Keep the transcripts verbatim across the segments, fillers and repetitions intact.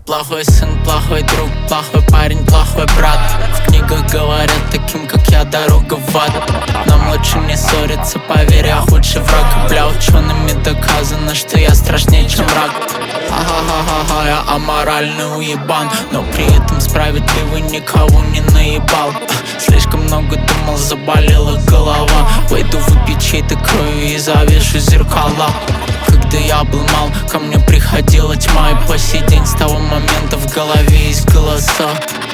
Плохой сын, плохой друг, плохой парень, плохой брат. В книгах говорят, таким как я дорога в ад. Нам лучше не ссориться, поверь, я худший враг. Бля, учеными доказано, что я страшнее, чем рак. Ха-ха-ха-ха, я аморальный уебан, но при этом справедливый, никого не наебал. Слишком много думал, заболела голова. Пойду выпить чьей-то крови и завешу зеркала. Когда я был мал, ко мне приходила тьма, и по сей день с того момента в голове есть голоса.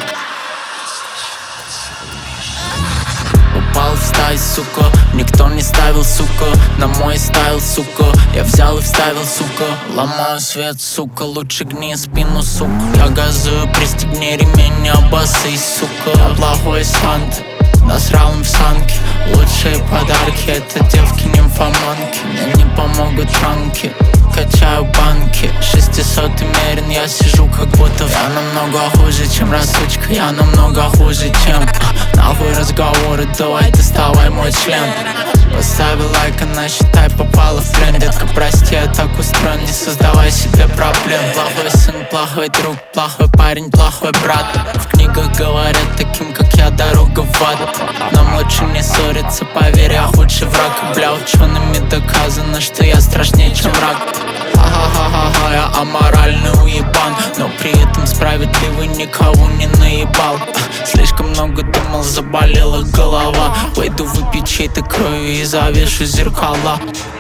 Попал в стайл, сука, никто не ставил, сука, на мой стайл, сука. Я взял и вставил, сука, ломаю свет, сука, лучше гни спину, сука. Я газую, пристегни ремень, не обоссись, сука. Я плохой сант, насрал им в санки. Лучшие подарки — это девки-нимфоманки. Мне не помогут ранки, качаю банки. Шестисот мерен, я сижу как будто я намного хуже, чем рассучка. Я намного хуже, чем нахуй разговоры, давай доставай мой член. Поставил лайк, она, считай, попала в плен. Детка, прости, я так устроен, не создавай себе проблем. Плохой сын, плохой друг, плохой парень, плохой брат. В книгах говорят, таким как я дорога в ад. Нам лучше не ссориться, поверь, я худший враг. Бля, учеными доказано, что я страшнее, чем рак. Ха-ха-ха-ха, я аморальный уебан, но при этом справедливый, никого не наебал. Слишком много думал, заболела голова. Пойду выпить чьей-то крови и завешу зеркала.